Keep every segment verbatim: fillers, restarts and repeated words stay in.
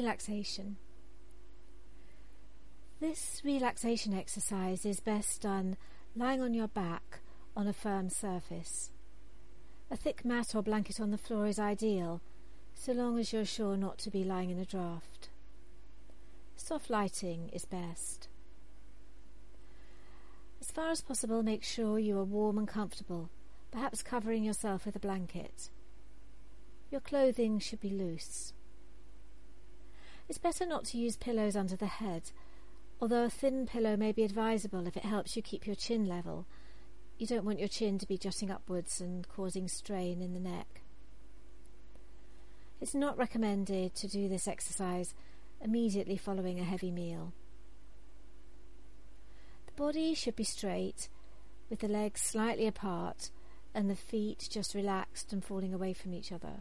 Relaxation. This relaxation exercise is best done lying on your back on a firm surface. A thick mat or blanket on the floor is ideal, so long as you're sure not to be lying in a draft. Soft lighting is best. As far as possible, make sure you are warm and comfortable, perhaps covering yourself with a blanket. Your clothing should be loose. It's better not to use pillows under the head, although a thin pillow may be advisable if it helps you keep your chin level. You don't want your chin to be jutting upwards and causing strain in the neck. It's not recommended to do this exercise immediately following a heavy meal. The body should be straight, with the legs slightly apart and the feet just relaxed and falling away from each other.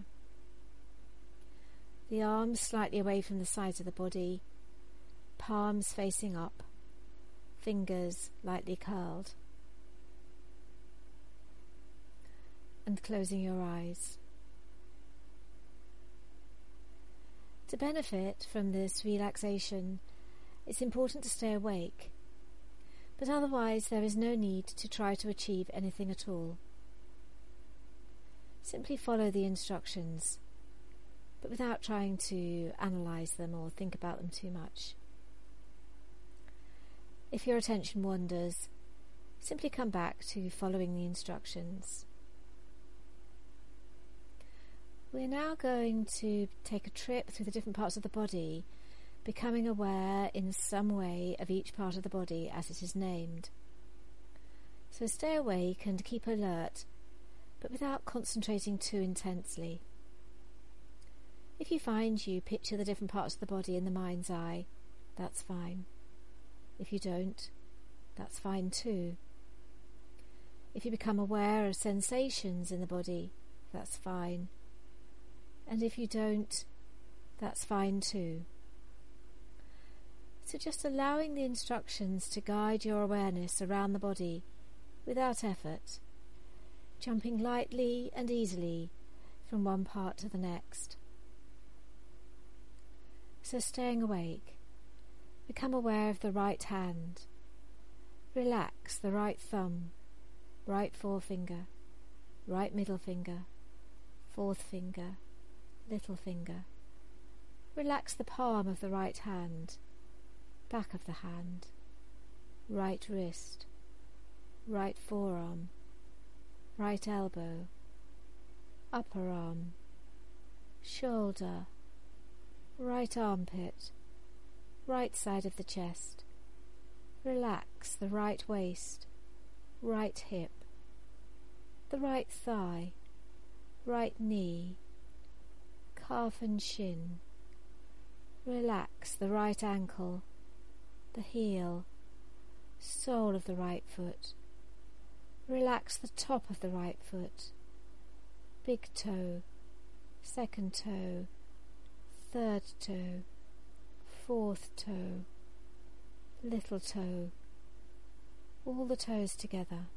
The arms slightly away from the sides of the body, palms facing up, fingers lightly curled. And closing your eyes. To benefit from this relaxation, it's important to stay awake, but otherwise there is no need to try to achieve anything at all. Simply follow the instructions, but without trying to analyse them or think about them too much. If your attention wanders, simply come back to following the instructions. We're now going to take a trip through the different parts of the body, becoming aware in some way of each part of the body as it is named. So stay awake and keep alert, but without concentrating too intensely. If you find you picture the different parts of the body in the mind's eye, that's fine. If you don't, that's fine too. If you become aware of sensations in the body, that's fine. And if you don't, that's fine too. So just allowing the instructions to guide your awareness around the body without effort, jumping lightly and easily from one part to the next. So staying awake, become aware of the right hand. Relax the right thumb, right forefinger, right middle finger, fourth finger, little finger. Relax the palm of the right hand, back of the hand, right wrist, right forearm, right elbow, upper arm, shoulder, right armpit, right side of the chest. Relax the right waist, right hip, the right thigh, right knee, calf and shin. Relax the right ankle, the heel, sole of the right foot. Relax the top of the right foot, big toe, second toe, third toe, fourth toe, little toe, all the toes together.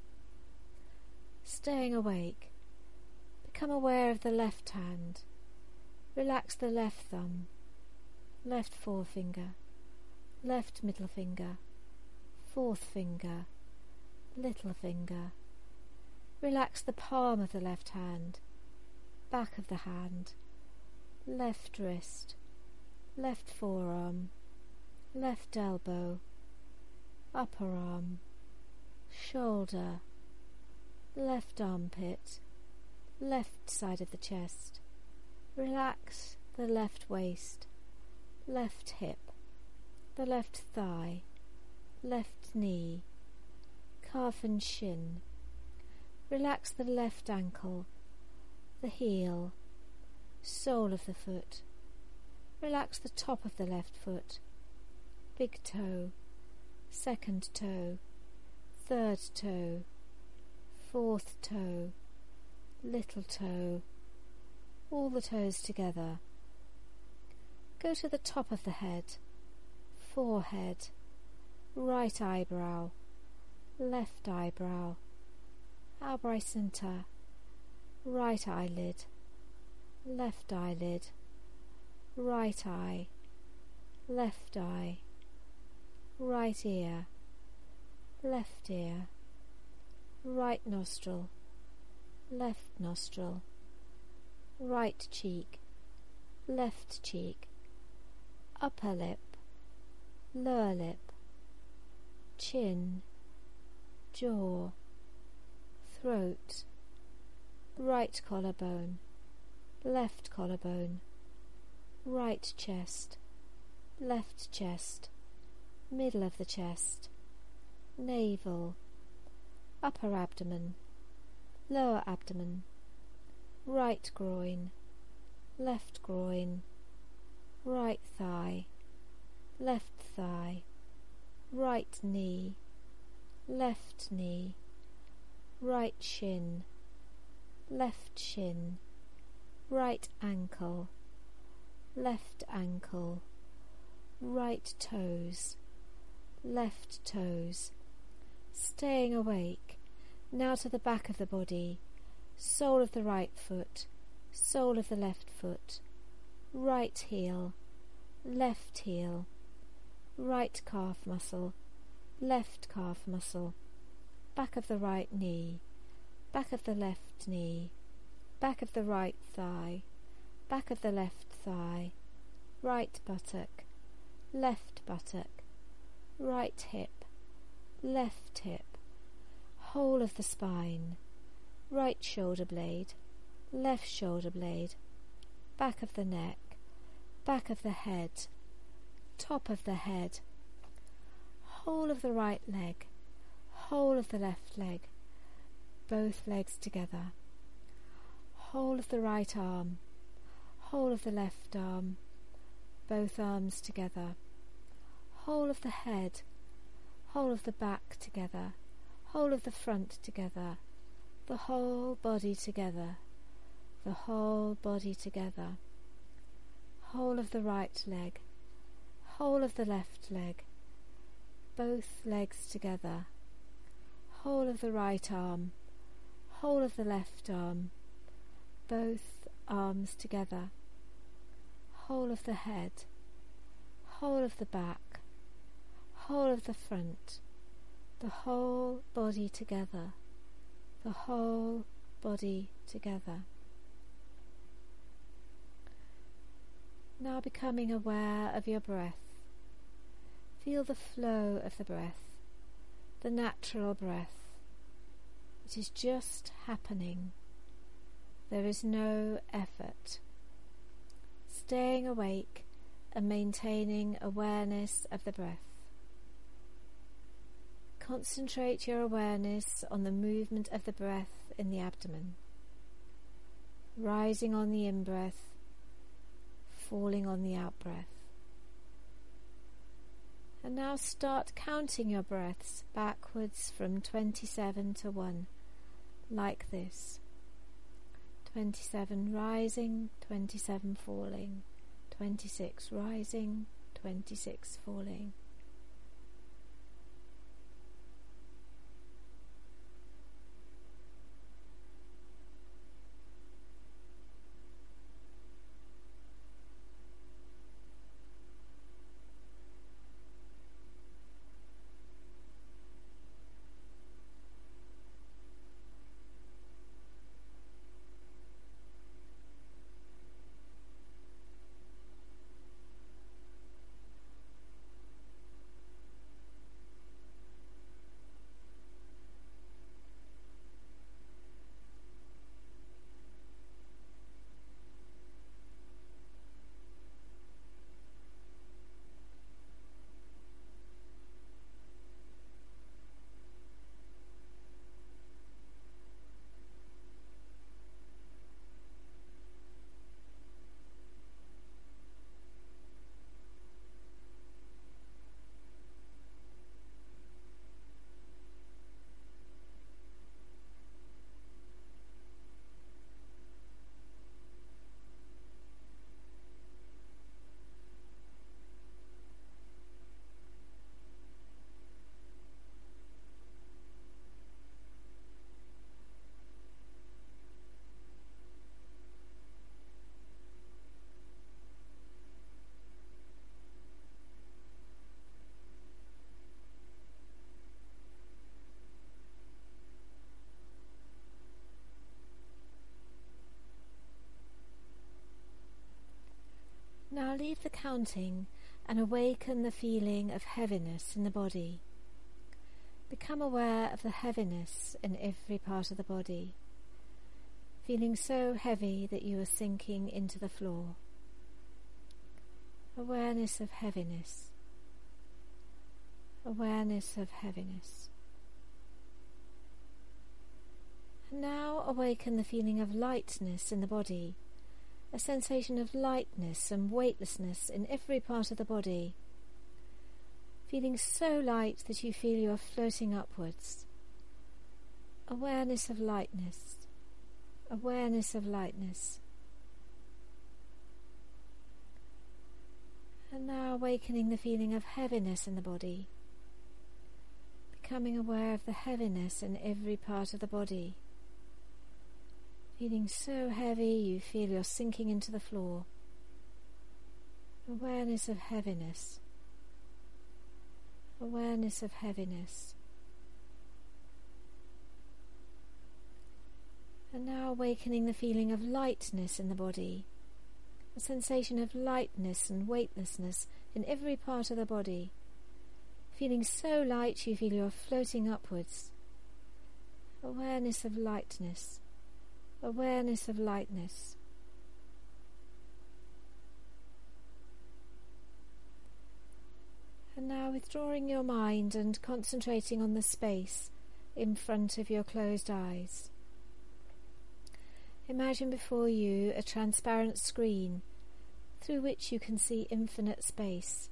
Staying awake, become aware of the left hand. Relax the left thumb, left forefinger, left middle finger, fourth finger, little finger. Relax the palm of the left hand, back of the hand, left wrist, left forearm, left elbow, upper arm, shoulder, left armpit, left side of the chest. Relax the left waist, left hip, the left thigh, left knee, calf and shin. Relax the left ankle, the heel, sole of the foot. Relax the top of the left foot, big toe, second toe, third toe, fourth toe, little toe, all the toes together. Go to the top of the head, forehead, right eyebrow, left eyebrow, eyebrow centre, right eyelid, left eyelid, right eye, left eye, right ear, left ear, right nostril, left nostril, right cheek, left cheek, upper lip, lower lip, chin, jaw, throat, right collarbone, left collarbone, right chest, left chest, middle of the chest, navel, upper abdomen, lower abdomen, right groin, left groin, right thigh, left thigh, right knee, left knee, right shin, left shin, right ankle, left ankle, right toes, left toes, staying awake, now to the back of the body, sole of the right foot, sole of the left foot, right heel, left heel, right calf muscle, left calf muscle, back of the right knee, back of the left knee, back of the right thigh, back of the left thigh, right buttock, left buttock, right hip, left hip, whole of the spine, right shoulder blade, left shoulder blade, back of the neck, back of the head, top of the head, whole of the right leg, whole of the left leg, both legs together, whole of the right arm, whole of the left arm, both arms together, whole of the head, whole of the back together, whole of the front together, the whole body together, the whole body together, whole of the right leg, whole of the left leg, both legs together, whole of the right arm, whole of the left arm, both arms together, whole of the head, whole of the back, whole of the front, the whole body together, the whole body together. Now becoming aware of your breath. Feel the flow of the breath, the natural breath. It is just happening. There is no effort. Staying awake and maintaining awareness of the breath. Concentrate your awareness on the movement of the breath in the abdomen, rising on the in-breath, falling on the out-breath. And now start counting your breaths backwards from twenty-seven to one, like this. twenty-seven rising, twenty-seven falling, twenty-six rising, twenty-six falling. Now leave the counting and awaken the feeling of heaviness in the body. Become aware of the heaviness in every part of the body, feeling so heavy that you are sinking into the floor. Awareness of heaviness. Awareness of heaviness. And now awaken the feeling of lightness in the body, a sensation of lightness and weightlessness in every part of the body, feeling so light that you feel you are floating upwards. Awareness of lightness. Awareness of lightness. And now awakening the feeling of heaviness in the body, becoming aware of the heaviness in every part of the body. Feeling so heavy you feel you're sinking into the floor. Awareness of heaviness. Awareness of heaviness. And now awakening the feeling of lightness in the body, a sensation of lightness and weightlessness in every part of the body. Feeling so light you feel you're floating upwards. Awareness of lightness. Awareness of lightness. And now withdrawing your mind and concentrating on the space in front of your closed eyes. Imagine before you a transparent screen through which you can see infinite space.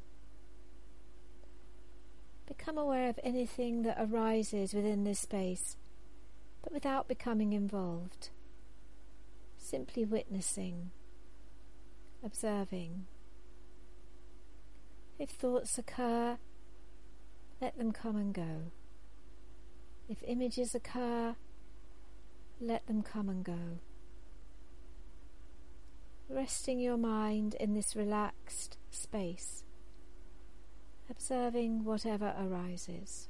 Become aware of anything that arises within this space, but without becoming involved. Simply witnessing, observing. If thoughts occur, let them come and go. If images occur, let them come and go. Resting your mind in this relaxed space, observing whatever arises.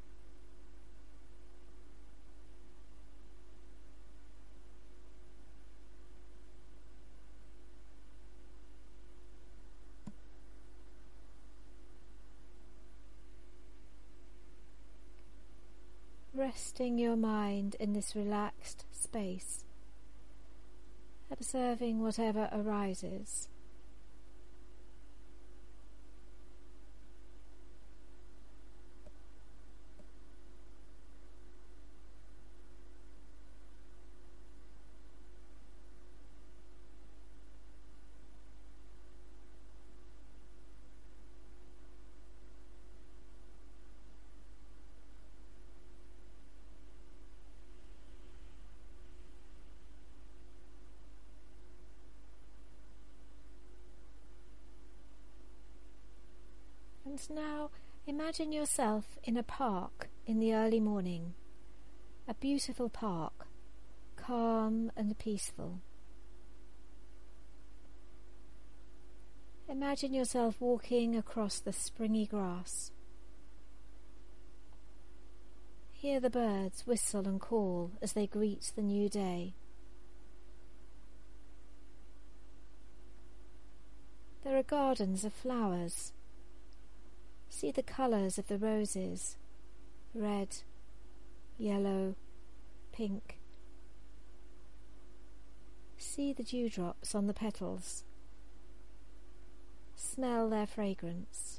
Resting your mind in this relaxed space, observing whatever arises. And now imagine yourself in a park in the early morning, a beautiful park, calm and peaceful. Imagine yourself walking across the springy grass. Hear the birds whistle and call as they greet the new day. There are gardens of flowers. See the colours of the roses, red, yellow, pink. See the dewdrops on the petals. Smell their fragrance.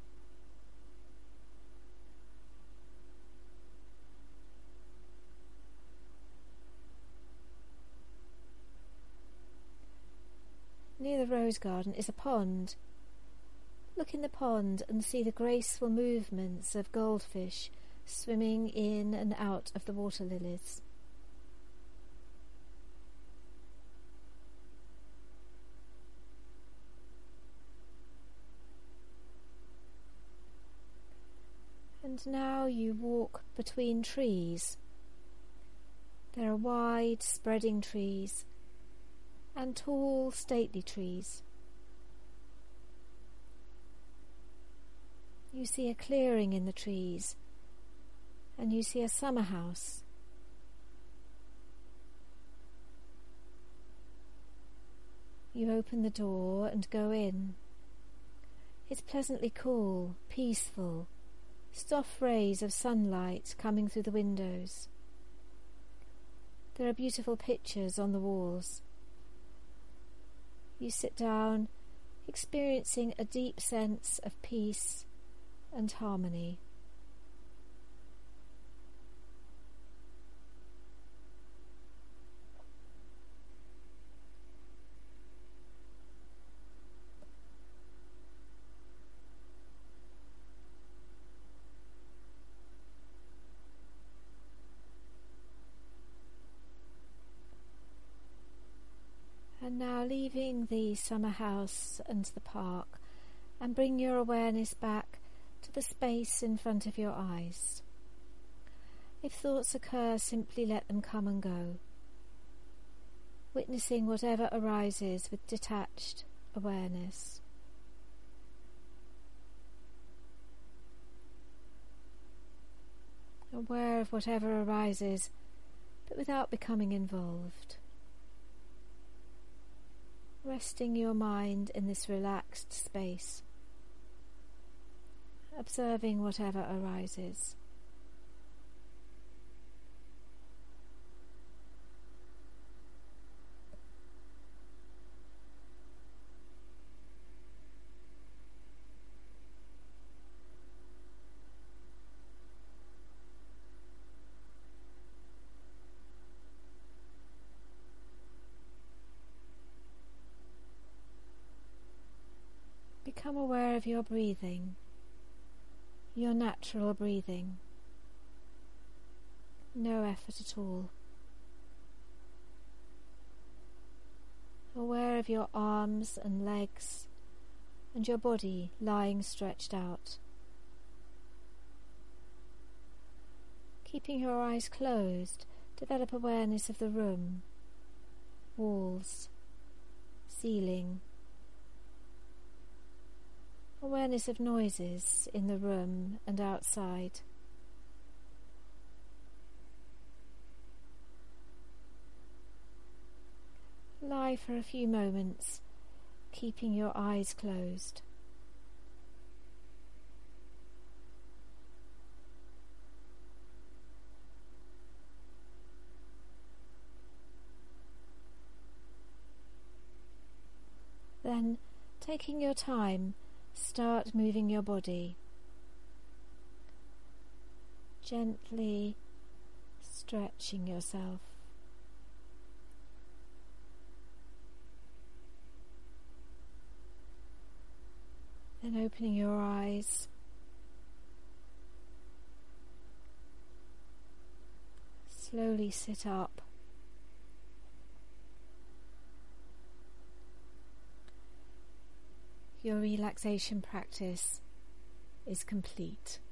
Near the rose garden is a pond. Look in the pond and see the graceful movements of goldfish swimming in and out of the water lilies. And now you walk between trees. There are wide, spreading trees and tall, stately trees. You see a clearing in the trees, and you see a summer house. you open the door and go in. It's pleasantly cool, peaceful, soft rays of sunlight coming through the windows. There are beautiful pictures on the walls. You sit down, experiencing a deep sense of peace and harmony. And now leaving the summer house and the park, and bring your awareness back to the space in front of your eyes. If thoughts occur, simply let them come and go, witnessing whatever arises with detached awareness. Aware of whatever arises, but without becoming involved. Resting your mind in this relaxed space, observing whatever arises. Become aware of your breathing, your natural breathing. No effort at all. Aware of your arms and legs and your body lying stretched out. Keeping your eyes closed, develop awareness of the room, walls, ceiling. Awareness of noises in the room and outside. Lie for a few moments, keeping your eyes closed. Then, taking your time, start moving your body, gently stretching yourself. Then opening your eyes, slowly sit up. Your relaxation practice is complete.